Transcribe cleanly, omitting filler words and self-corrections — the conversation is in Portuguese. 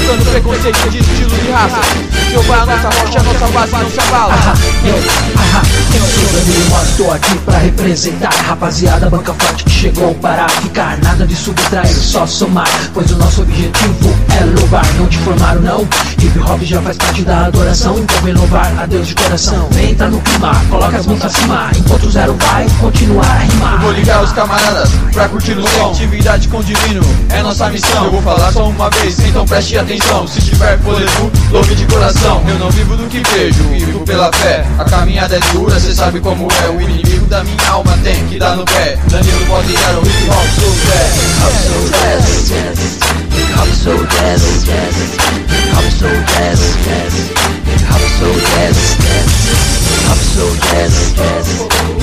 Matando preconceito de estilo e raça. Jeová é a nossa rocha, a nossa base não se abala. Eu sou Danilo, mas tô aqui pra representar. Rapaziada, banca forte que chegou para ficar. Nada de subtrair, só somar, pois o nosso objetivo é louvar. Não te formaram não, hip hop já faz parte da adoração. Então vem louvar a Deus de coração. Vem, tá no clima, coloca as mãos pra cima, enquanto o zero vai continuar a rimar. Eu vou ligar os camaradas pra curtir o som. Atividade com o divino é nossa missão. Eu vou falar só uma vez, então preste atenção. Se tiver fôlego, louve de coração. Eu não vivo do que vejo, vivo pela fé. A caminhada é dura, cê sabe como é. O inimigo da minha alma tem que dar no pé. Danilo pode dar o hip hop so jazz. Hip hop so jazz, hip hop so jazz, hip hop so jazz, hip hop so jazz, hip hop so jazz.